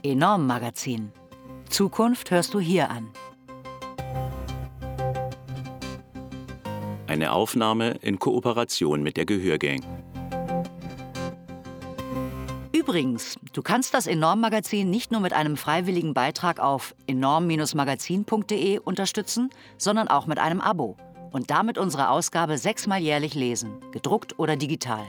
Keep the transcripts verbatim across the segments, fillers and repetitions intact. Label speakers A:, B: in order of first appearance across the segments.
A: Enorm Magazin. Zukunft hörst du hier an.
B: Eine Aufnahme in Kooperation mit der Gehörgang.
A: Übrigens, du kannst das Enorm Magazin nicht nur mit einem freiwilligen Beitrag auf enorm magazin punkt de unterstützen, sondern auch mit einem Abo und damit unsere Ausgabe sechsmal jährlich lesen, gedruckt oder digital.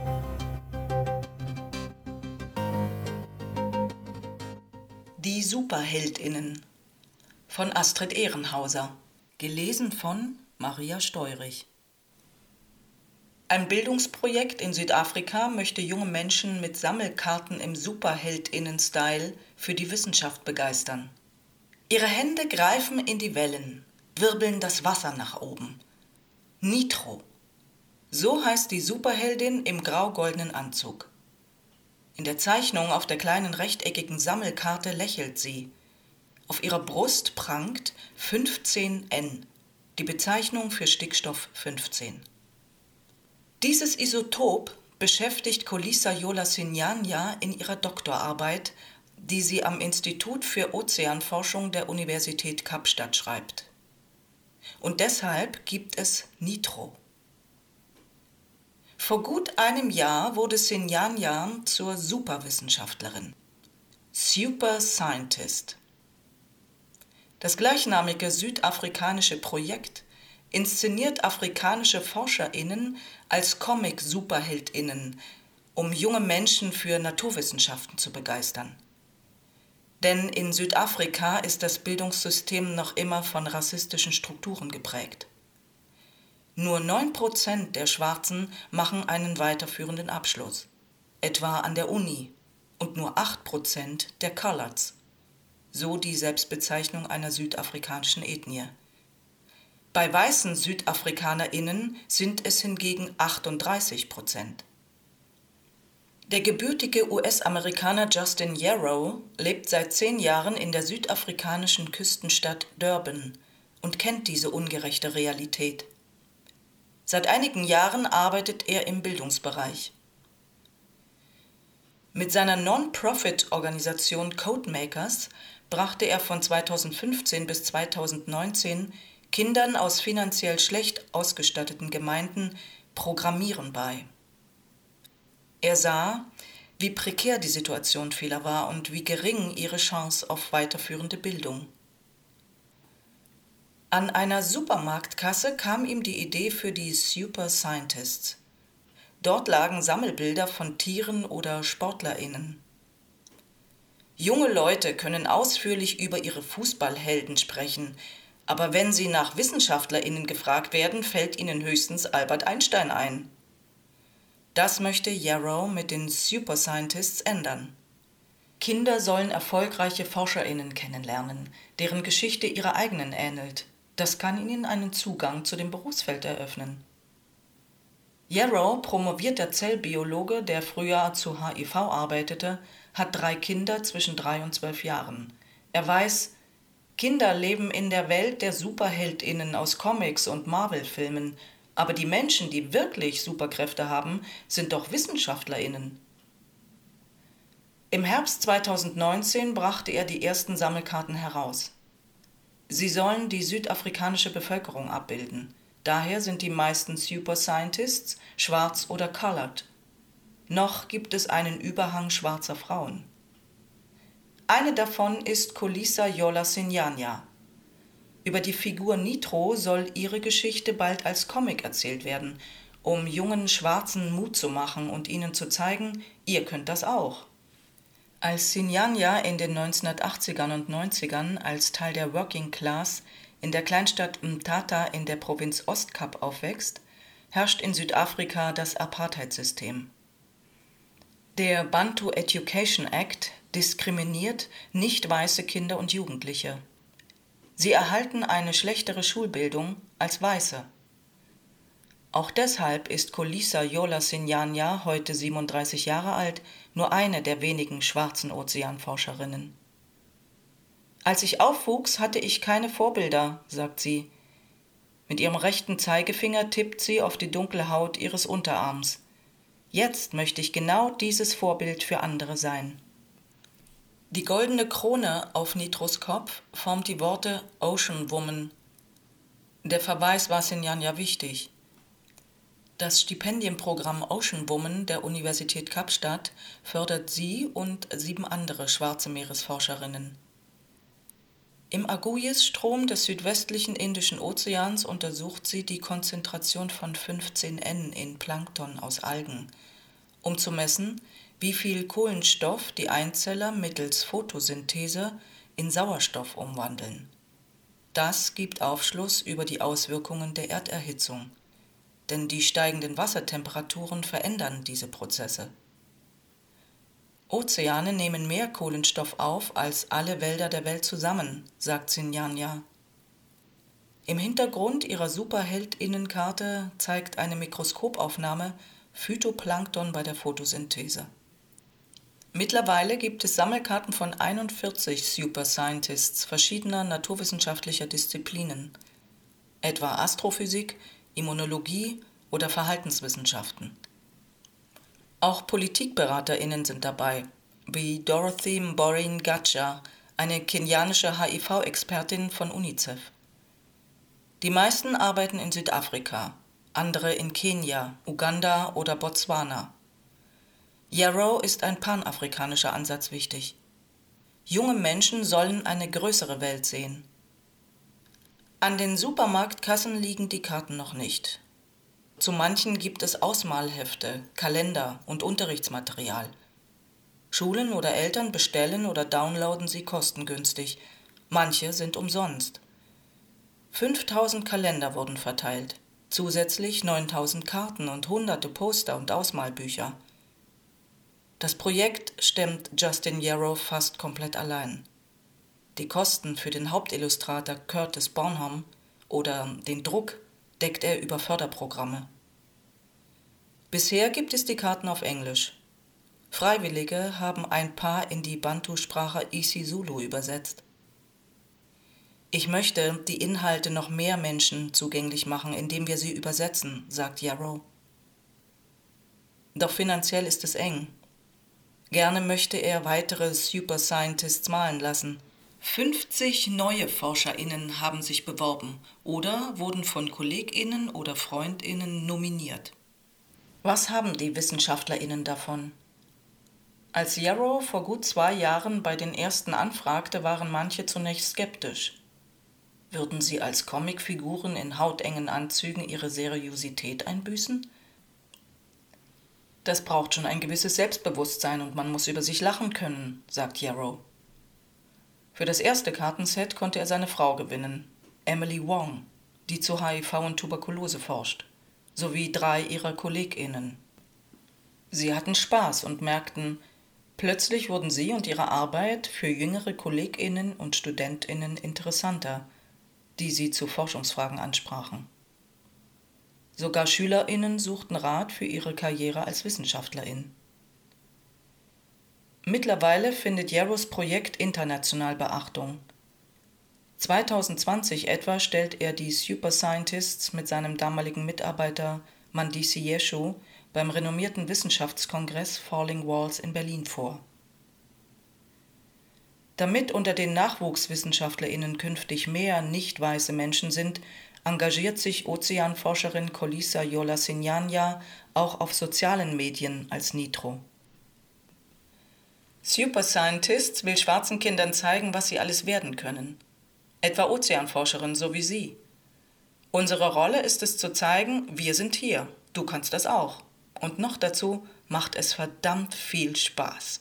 C: Die SuperheldInnen von Astrid Ehrenhauser, gelesen von Maria Steurich. Ein Bildungsprojekt in Südafrika möchte junge Menschen mit Sammelkarten im SuperheldInnen-Style für die Wissenschaft begeistern. Ihre Hände greifen in die Wellen, wirbeln das Wasser nach oben. Nitro. So heißt die Superheldin im grau-goldenen Anzug. In der Zeichnung auf der kleinen rechteckigen Sammelkarte lächelt sie. Auf ihrer Brust prangt fünfzehn N, die Bezeichnung für Stickstoff fünfzehn. Dieses Isotop beschäftigt Kolisa Jolasinyanya in ihrer Doktorarbeit, die sie am Institut für Ozeanforschung der Universität Kapstadt schreibt. Und deshalb gibt es Nitro. Vor gut einem Jahr wurde Sinyanya zur Superwissenschaftlerin. Super Scientist. Das gleichnamige südafrikanische Projekt inszeniert afrikanische ForscherInnen als Comic-SuperheldInnen, um junge Menschen für Naturwissenschaften zu begeistern. Denn in Südafrika ist das Bildungssystem noch immer von rassistischen Strukturen geprägt. Nur neun Prozent der Schwarzen machen einen weiterführenden Abschluss, etwa an der Uni, und nur acht Prozent der Coloreds, so die Selbstbezeichnung einer südafrikanischen Ethnie. Bei weißen SüdafrikanerInnen sind es hingegen achtunddreißig Prozent. Der gebürtige U S-Amerikaner Justin Yarrow lebt seit zehn Jahren in der südafrikanischen Küstenstadt Durban und kennt diese ungerechte Realität. Seit einigen Jahren arbeitet er im Bildungsbereich. Mit seiner Non-Profit-Organisation Codemakers brachte er von zweitausendfünfzehn bis zweitausendneunzehn Kindern aus finanziell schlecht ausgestatteten Gemeinden Programmieren bei. Er sah, wie prekär die Situation vieler war und wie gering ihre Chance auf weiterführende Bildung. An einer Supermarktkasse kam ihm die Idee für die Super Scientists. Dort lagen Sammelbilder von Tieren oder SportlerInnen. Junge Leute können ausführlich über ihre Fußballhelden sprechen, aber wenn sie nach WissenschaftlerInnen gefragt werden, fällt ihnen höchstens Albert Einstein ein. Das möchte Yarrow mit den Super Scientists ändern. Kinder sollen erfolgreiche ForscherInnen kennenlernen, deren Geschichte ihrer eigenen ähnelt. Das kann ihnen einen Zugang zu dem Berufsfeld eröffnen. Yarrow, promovierter Zellbiologe, der früher zu H I V arbeitete, hat drei Kinder zwischen drei und zwölf Jahren. Er weiß, Kinder leben in der Welt der SuperheldInnen aus Comics und Marvel-Filmen, aber die Menschen, die wirklich Superkräfte haben, sind doch WissenschaftlerInnen. Im Herbst zweitausendneunzehn brachte er die ersten Sammelkarten heraus. Sie sollen die südafrikanische Bevölkerung abbilden. Daher sind die meisten Super Scientists schwarz oder colored. Noch gibt es einen Überhang schwarzer Frauen. Eine davon ist Kolisa Jolasinyanya. Über die Figur Nitro soll ihre Geschichte bald als Comic erzählt werden, um jungen Schwarzen Mut zu machen und ihnen zu zeigen, ihr könnt das auch. Als Sinyanya in den neunzehnhundertachtzigern und neunzigern als Teil der Working Class in der Kleinstadt Mthatha in der Provinz Ostkap aufwächst, herrscht in Südafrika das Apartheidsystem. Der Bantu Education Act diskriminiert nicht weiße Kinder und Jugendliche. Sie erhalten eine schlechtere Schulbildung als Weiße. Auch deshalb ist Kolisa Jolasinyanya, heute siebenunddreißig Jahre alt, nur eine der wenigen schwarzen Ozeanforscherinnen. Als ich aufwuchs, hatte ich keine Vorbilder, sagt sie. Mit ihrem rechten Zeigefinger tippt sie auf die dunkle Haut ihres Unterarms. Jetzt möchte ich genau dieses Vorbild für andere sein. Die goldene Krone auf Nitros Kopf formt die Worte Ocean Woman. Der Verweis war Sinjanja wichtig. Das Stipendienprogramm Ocean Woman der Universität Kapstadt fördert sie und sieben andere schwarze Meeresforscherinnen. Im Aguyes-Strom des südwestlichen Indischen Ozeans untersucht sie die Konzentration von fünfzehn N in Plankton aus Algen, um zu messen, wie viel Kohlenstoff die Einzeller mittels Photosynthese in Sauerstoff umwandeln. Das gibt Aufschluss über die Auswirkungen der Erderhitzung, denn die steigenden Wassertemperaturen verändern diese Prozesse. Ozeane nehmen mehr Kohlenstoff auf als alle Wälder der Welt zusammen, sagt Sinjanja. Im Hintergrund ihrer Superheldinnenkarte zeigt eine Mikroskopaufnahme Phytoplankton bei der Photosynthese. Mittlerweile gibt es Sammelkarten von einundvierzig Super Scientists verschiedener naturwissenschaftlicher Disziplinen, etwa Astrophysik, Immunologie oder Verhaltenswissenschaften. Auch PolitikberaterInnen sind dabei, wie Dorothy Mborin Ngacha, eine kenianische H I V-Expertin von UNICEF. Die meisten arbeiten in Südafrika, andere in Kenia, Uganda oder Botswana. Yarrow ist ein panafrikanischer Ansatz wichtig. Junge Menschen sollen eine größere Welt sehen. An den Supermarktkassen liegen die Karten noch nicht. Zu manchen gibt es Ausmalhefte, Kalender und Unterrichtsmaterial. Schulen oder Eltern bestellen oder downloaden sie kostengünstig. Manche sind umsonst. fünftausend Kalender wurden verteilt, zusätzlich neuntausend Karten und hunderte Poster und Ausmalbücher. Das Projekt stemmt Justin Yarrow fast komplett allein. Die Kosten für den Hauptillustrator Curtis Bonham oder den Druck deckt er über Förderprogramme. Bisher gibt es die Karten auf Englisch. Freiwillige haben ein paar in die Bantu-Sprache isiZulu übersetzt. Ich möchte die Inhalte noch mehr Menschen zugänglich machen, indem wir sie übersetzen, sagt Yarrow. Doch finanziell ist es eng. Gerne möchte er weitere Super Scientists malen lassen. fünfzig neue ForscherInnen haben sich beworben oder wurden von KollegInnen oder FreundInnen nominiert. Was haben die WissenschaftlerInnen davon? Als Yarrow vor gut zwei Jahren bei den ersten anfragte, waren manche zunächst skeptisch. Würden sie als Comicfiguren in hautengen Anzügen ihre Seriosität einbüßen? Das braucht schon ein gewisses Selbstbewusstsein und man muss über sich lachen können, sagt Yarrow. Für das erste Kartenset konnte er seine Frau gewinnen, Emily Wong, die zu H I V und Tuberkulose forscht, sowie drei ihrer KollegInnen. Sie hatten Spaß und merkten, plötzlich wurden sie und ihre Arbeit für jüngere KollegInnen und StudentInnen interessanter, die sie zu Forschungsfragen ansprachen. Sogar SchülerInnen suchten Rat für ihre Karriere als WissenschaftlerIn. Mittlerweile findet Yarrows Projekt international Beachtung. zweitausendzwanzig etwa stellt er die Super Scientists mit seinem damaligen Mitarbeiter Mandisi Yeshu beim renommierten Wissenschaftskongress Falling Walls in Berlin vor. Damit unter den NachwuchswissenschaftlerInnen künftig mehr nicht weiße Menschen sind, engagiert sich Ozeanforscherin Kolisa Yola Sinjanja auch auf sozialen Medien als Nitro. Super Scientists will schwarzen Kindern zeigen, was sie alles werden können. Etwa Ozeanforscherin so wie sie. Unsere Rolle ist es zu zeigen, wir sind hier, du kannst das auch. Und noch dazu macht es verdammt viel Spaß.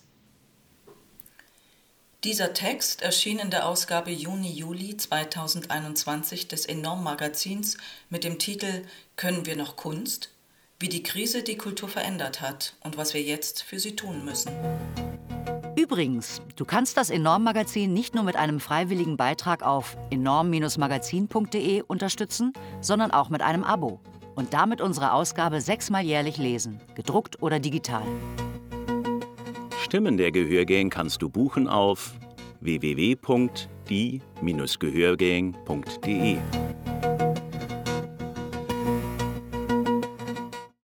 C: Dieser Text erschien in der Ausgabe Juni-Juli zweitausendeinundzwanzig des Enorm-Magazins mit dem Titel »Können wir noch Kunst? Wie die Krise die Kultur verändert hat und was wir jetzt für sie tun müssen«.
A: Übrigens, du kannst das Enorm-Magazin nicht nur mit einem freiwilligen Beitrag auf enorm magazin punkt de unterstützen, sondern auch mit einem Abo und damit unsere Ausgabe sechsmal jährlich lesen, gedruckt oder digital.
B: Stimmen der Gehörgang kannst du buchen auf w w w punkt die Bindestrich gehörgang punkt de.